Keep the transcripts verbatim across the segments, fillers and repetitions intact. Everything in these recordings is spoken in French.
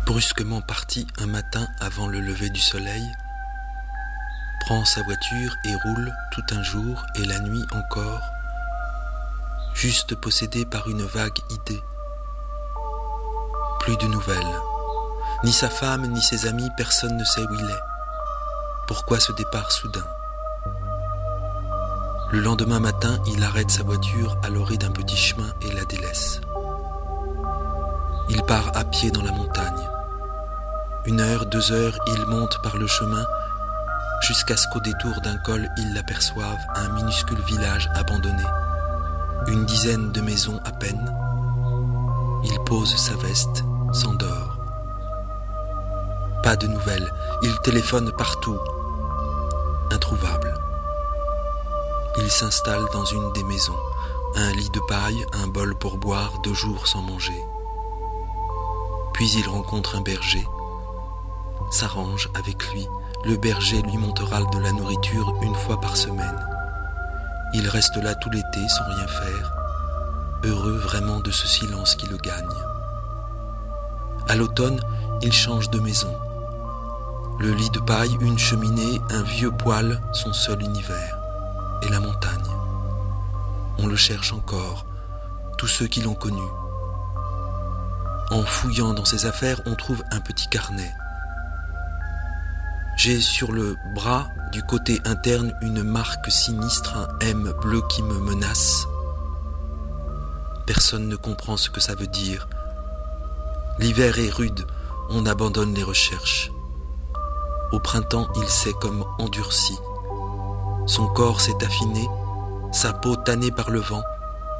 brusquement parti un matin avant le lever du soleil, prend sa voiture et roule tout un jour et la nuit encore, juste possédé par une vague idée. Plus de nouvelles. Ni sa femme, ni ses amis, personne ne sait où il est. Pourquoi ce départ soudain ? Le lendemain matin, il arrête sa voiture à l'orée d'un petit chemin et la délaisse. Il part à pied dans la montagne. Une heure, deux heures, il monte par le chemin jusqu'à ce qu'au détour d'un col, il l'aperçoive, un minuscule village abandonné. Une dizaine de maisons à peine. Il pose sa veste, s'endort. Pas de nouvelles, il téléphone partout. Introuvable. Il s'installe dans une des maisons. Un lit de paille, un bol pour boire, deux jours sans manger. Puis il rencontre un berger, s'arrange avec lui. Le berger lui montera de la nourriture une fois par semaine. Il reste là tout l'été sans rien faire, heureux vraiment de ce silence qui le gagne. À l'automne, il change de maison. Le lit de paille, une cheminée, un vieux poêle, son seul univers. Et la montagne. On le cherche encore, tous ceux qui l'ont connu. En fouillant dans ses affaires, on trouve un petit carnet. J'ai sur le bras, du côté interne, une marque sinistre, un M bleu qui me menace. Personne ne comprend ce que ça veut dire. L'hiver est rude, on abandonne les recherches. Au printemps, il s'est comme endurci. Son corps s'est affiné, sa peau tannée par le vent.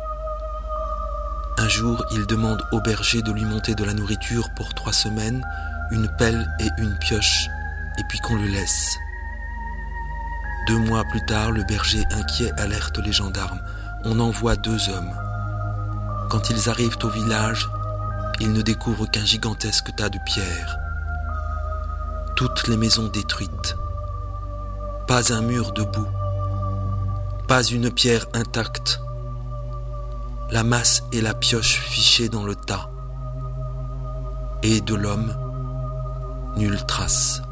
Un jour, il demande au berger de lui monter de la nourriture pour trois semaines, une pelle et une pioche, et puis qu'on le laisse. Deux mois plus tard, le berger inquiet alerte les gendarmes. On envoie deux hommes. Quand ils arrivent au village, ils ne découvrent qu'un gigantesque tas de pierres. Toutes les maisons détruites. Pas un mur debout. Pas une pierre intacte. La masse et la pioche fichées dans le tas. Et de l'homme, nulle trace.